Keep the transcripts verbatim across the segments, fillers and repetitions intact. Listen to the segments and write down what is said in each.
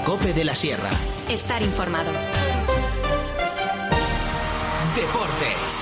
COPE de la Sierra. Estar informado. Deportes.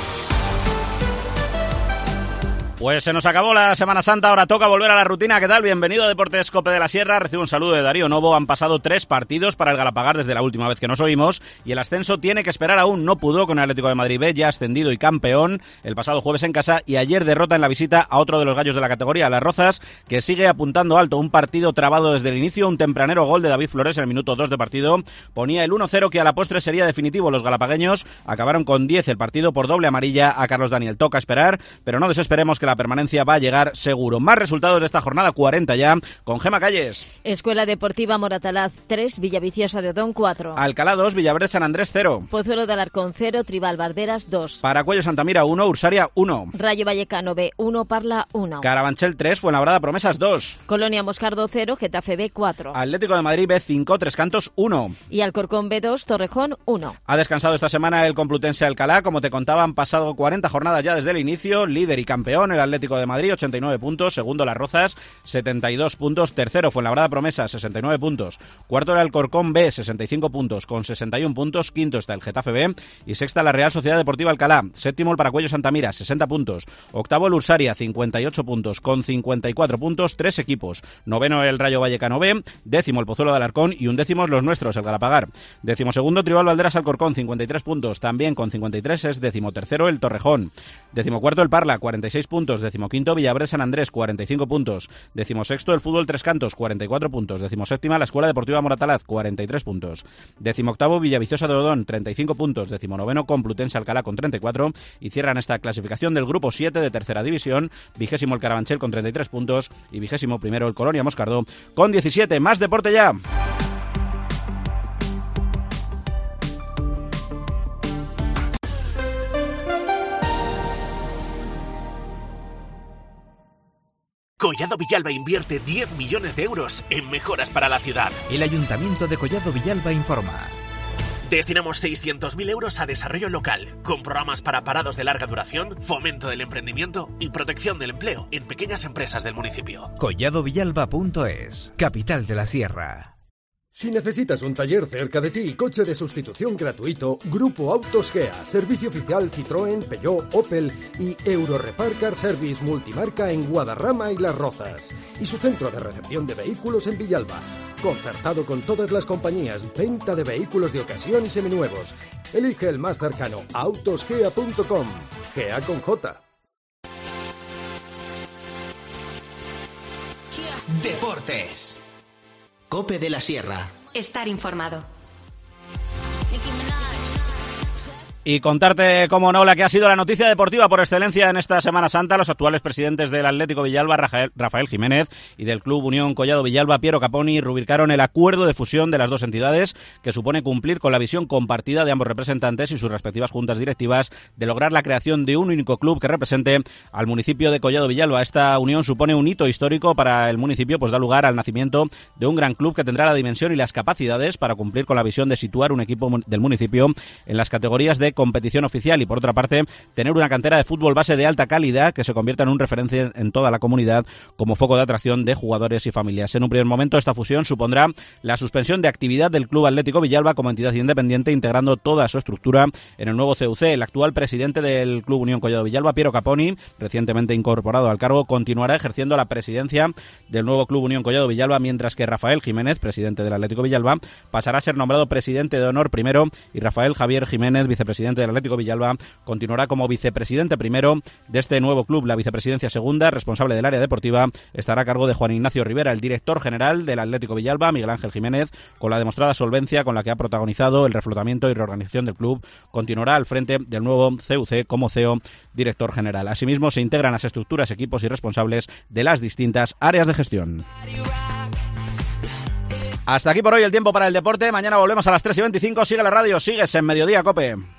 Pues se nos acabó la Semana Santa, ahora toca volver a la rutina. ¿Qué tal? Bienvenido a Deportes COPE de la Sierra. Recibo un saludo de Darío Novo. Han pasado tres partidos para el Galapagar desde la última vez que nos oímos y el ascenso tiene que esperar aún. No pudo con el Atlético de Madrid B, ya ascendido y campeón el pasado jueves en casa, y ayer derrota en la visita a otro de los gallos de la categoría, Las Rozas, que sigue apuntando alto. Un partido trabado desde el inicio, un tempranero gol de David Flores en el minuto dos de partido ponía el uno cero, que a la postre sería definitivo. Los galapagueños acabaron con diez el partido por doble amarilla a Carlos Daniel. Toca esperar, pero no desesperemos, que la permanencia va a llegar seguro. Más resultados de esta jornada cuarenta ya, con Gema Calles. Escuela Deportiva Moratalaz tres, Villaviciosa de Odón cuatro. Alcalá dos, Villaverde San Andrés cero. Pozuelo de Alarcón cero, Tribal Barderas dos. Paracuello Santamira uno, Ursaria uno. Rayo Vallecano B uno, Parla uno. Carabanchel tres, Fuenlabrada Promesas dos. Colonia Moscardo cero, Getafe B cuatro. Atlético de Madrid B cinco, Tres Cantos uno. Y Alcorcón B dos, Torrejón uno. Ha descansado esta semana el Complutense Alcalá. Como te contaba, han pasado cuarenta jornadas ya desde el inicio. Líder y campeón el Atlético de Madrid, ochenta y nueve puntos. Segundo, Las Rozas, setenta y dos puntos. Tercero, Fuenlabrada Promesas, sesenta y nueve puntos. Cuarto, el Alcorcón B, sesenta y cinco puntos, con sesenta y uno puntos. Quinto está el Getafe B. Y sexta, la Real Sociedad Deportiva Alcalá. Séptimo, el Paracuello Santamira, sesenta puntos. Octavo, el Ursaria, cincuenta y ocho puntos, con cincuenta y cuatro puntos. Tres equipos. Noveno, el Rayo Vallecano B. Décimo, el Pozuelo de Alarcón. Y undécimo, los nuestros, el Galapagar. Décimo segundo, Tribal Valderas Alcorcón, cincuenta y tres puntos. También con cincuenta y tres es décimo tercero, el Torrejón. Décimo cuarto, el Parla, cuarenta y seis puntos. Décimo quinto, Villaverde San Andrés, cuarenta y cinco puntos. Décimo sexto, el Fútbol Tres Cantos, cuarenta y cuatro puntos. Décimo séptima, la Escuela Deportiva Moratalaz, cuarenta y tres puntos. Décimo octavo, Villaviciosa de Odón, treinta y cinco puntos. Décimo noveno, Complutense Alcalá con treinta y cuatro. Y cierran esta clasificación del grupo siete de tercera división. Vigésimo, el Carabanchel con treinta y tres puntos. Y vigésimo primero, el Colonia Moscardo con diecisiete. Más deporte ya. Collado Villalba invierte diez millones de euros en mejoras para la ciudad. El Ayuntamiento de Collado Villalba informa. Destinamos seiscientos mil euros a desarrollo local, con programas para parados de larga duración, fomento del emprendimiento y protección del empleo en pequeñas empresas del municipio. collado villalba punto es, capital de la Sierra. Si necesitas un taller cerca de ti y coche de sustitución gratuito, Grupo Autos Gea, servicio oficial Citroën, Peugeot, Opel y Eurorepar Car Service multimarca en Guadarrama y Las Rozas. Y su centro de recepción de vehículos en Villalba. Concertado con todas las compañías, venta de vehículos de ocasión y seminuevos. Elige el más cercano, autosgea punto com. Gea con J. Deportes. COPE de la Sierra. Estar informado. Y contarte, como no, la que ha sido la noticia deportiva por excelencia en esta Semana Santa. Los actuales presidentes del Atlético Villalba, Rafael, Rafael Jiménez, y del Club Unión Collado Villalba, Piero Caponi, rubricaron el acuerdo de fusión de las dos entidades, que supone cumplir con la visión compartida de ambos representantes y sus respectivas juntas directivas de lograr la creación de un único club que represente al municipio de Collado Villalba. Esta unión supone un hito histórico para el municipio, pues da lugar al nacimiento de un gran club que tendrá la dimensión y las capacidades para cumplir con la visión de situar un equipo del municipio en las categorías de competición oficial y, por otra parte, tener una cantera de fútbol base de alta calidad que se convierta en un referente en toda la comunidad como foco de atracción de jugadores y familias. En un primer momento, esta fusión supondrá la suspensión de actividad del Club Atlético Villalba como entidad independiente, integrando toda su estructura en el nuevo C U C. El actual presidente del Club Unión Collado Villalba, Piero Caponi, recientemente incorporado al cargo, continuará ejerciendo la presidencia del nuevo Club Unión Collado Villalba, mientras que Rafael Jiménez, presidente del Atlético Villalba, pasará a ser nombrado presidente de honor primero, y Rafael Javier Jiménez, vicepresidente del Atlético Villalba, continuará como vicepresidente primero de este nuevo club. La vicepresidencia segunda, responsable del área deportiva, estará a cargo de Juan Ignacio Rivera. El director general del Atlético Villalba, Miguel Ángel Jiménez, con la demostrada solvencia con la que ha protagonizado el reflotamiento y reorganización del club, continuará al frente del nuevo C U C como C E O, director general. Asimismo, se integran las estructuras, equipos y responsables de las distintas áreas de gestión. Hasta aquí por hoy el tiempo para el deporte. Mañana volvemos a las tres y veinticinco. Sigue la radio, sigues en Mediodía COPE.